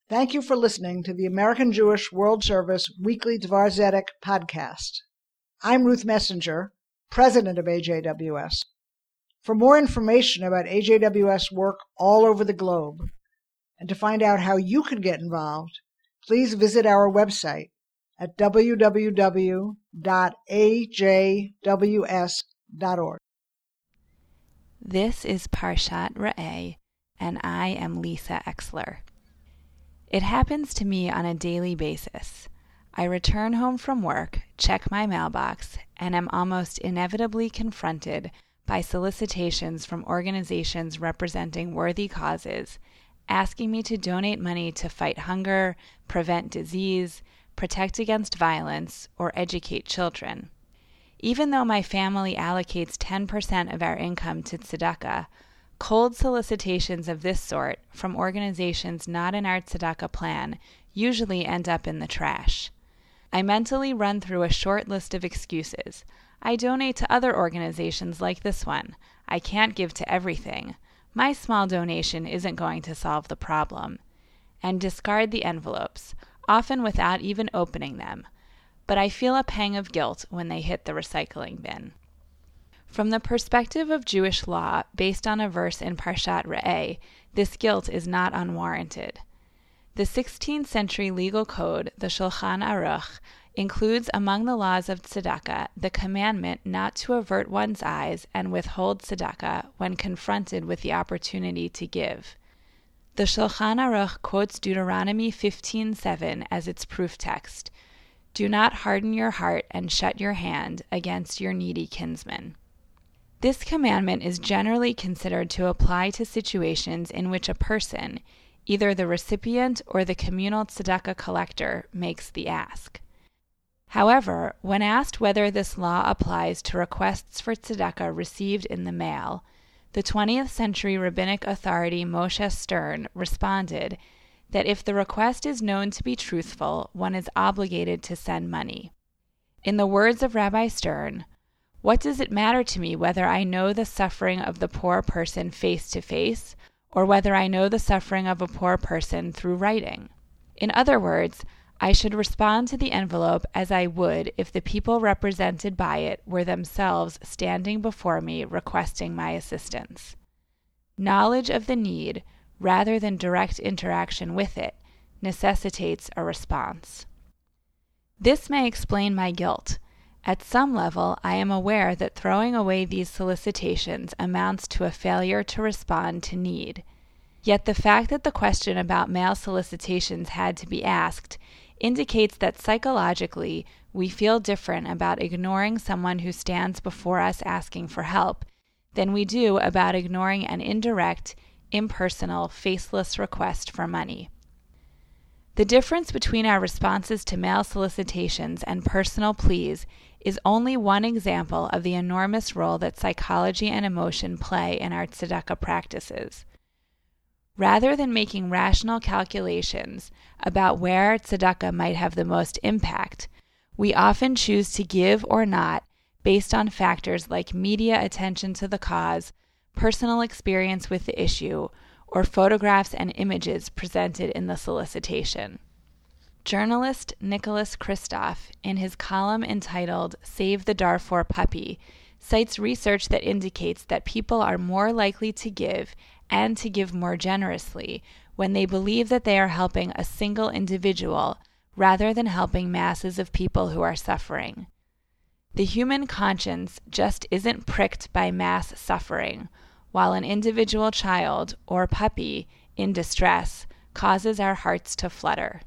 Thank you for listening to the American Jewish World Service Weekly Dvar Zedek podcast. I'm Ruth Messenger, president of AJWS. For more information about AJWS work all over the globe, and to find out how you can get involved, please visit our website at www.ajws.org. This is Parshat Re'eh, and I am Lisa Exler. It happens to me on a daily basis. I return home from work, check my mailbox, and am almost inevitably confronted by solicitations from organizations representing worthy causes, asking me to donate money to fight hunger, prevent disease, protect against violence, or educate children. Even though my family allocates 10% of our income to tzedakah, cold solicitations of this sort from organizations not in our tzedakah plan usually end up in the trash. I mentally run through a short list of excuses. I donate to other organizations like this one. I can't give to everything. My small donation isn't going to solve the problem. And discard the envelopes, often without even opening them. But I feel a pang of guilt when they hit the recycling bin. From the perspective of Jewish law, based on a verse in Parshat Re'eh, this guilt is not unwarranted. The 16th century legal code, the Shulchan Aruch, includes among the laws of tzedakah the commandment not to avert one's eyes and withhold tzedakah when confronted with the opportunity to give. The Shulchan Aruch quotes Deuteronomy 15:7 as its proof text. Do not harden your heart and shut your hand against your needy kinsman. This commandment is generally considered to apply to situations in which a person, either the recipient or the communal tzedakah collector, makes the ask. However, when asked whether this law applies to requests for tzedakah received in the mail, the 20th century rabbinic authority Moshe Stern responded that if the request is known to be truthful, one is obligated to send money. In the words of Rabbi Stern, "What does it matter to me whether I know the suffering of the poor person face to face, or whether I know the suffering of a poor person through writing?" In other words, I should respond to the envelope as I would if the people represented by it were themselves standing before me requesting my assistance. Knowledge of the need, rather than direct interaction with it, necessitates a response. This may explain my guilt. At some level, I am aware that throwing away these solicitations amounts to a failure to respond to need. Yet the fact that the question about mail solicitations had to be asked indicates that psychologically we feel different about ignoring someone who stands before us asking for help than we do about ignoring an indirect, impersonal, faceless request for money. The difference between our responses to mail solicitations and personal pleas is only one example of the enormous role that psychology and emotion play in our tzedakah practices. Rather than making rational calculations about where tzedakah might have the most impact, we often choose to give or not based on factors like media attention to the cause, personal experience with the issue, or photographs and images presented in the solicitation. Journalist Nicholas Kristof, in his column entitled Save the Darfur Puppy, cites research that indicates that people are more likely to give and to give more generously when they believe that they are helping a single individual rather than helping masses of people who are suffering. The human conscience just isn't pricked by mass suffering, while an individual child or puppy in distress causes our hearts to flutter.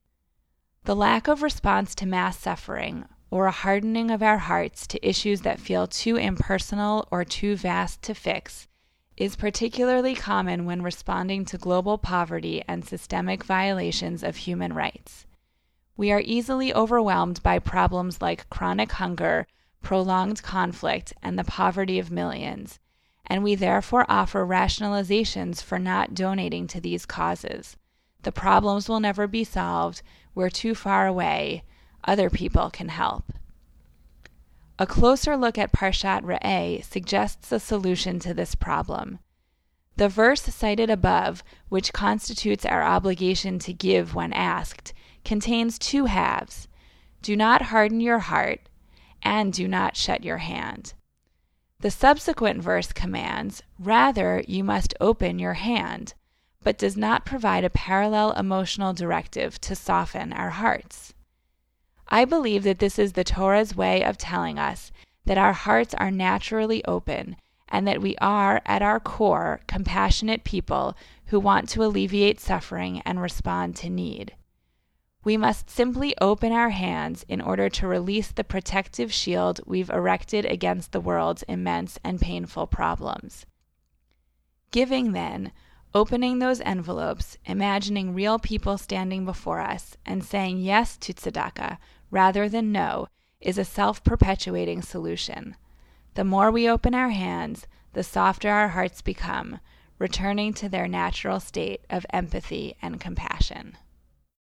The lack of response to mass suffering, or a hardening of our hearts to issues that feel too impersonal or too vast to fix, is particularly common when responding to global poverty and systemic violations of human rights. We are easily overwhelmed by problems like chronic hunger, prolonged conflict, and the poverty of millions, and we therefore offer rationalizations for not donating to these causes. The problems will never be solved. We're too far away. Other people can help. A closer look at Parshat Re'eh suggests a solution to this problem. The verse cited above, which constitutes our obligation to give when asked, contains two halves. Do not harden your heart, and do not shut your hand. The subsequent verse commands, rather you must open your hand, but does not provide a parallel emotional directive to soften our hearts. I believe that this is the Torah's way of telling us that our hearts are naturally open and that we are, at our core, compassionate people who want to alleviate suffering and respond to need. We must simply open our hands in order to release the protective shield we've erected against the world's immense and painful problems. Giving, then, opening those envelopes, imagining real people standing before us, and saying yes to tzedakah rather than no, is a self-perpetuating solution. The more we open our hands, the softer our hearts become, returning to their natural state of empathy and compassion.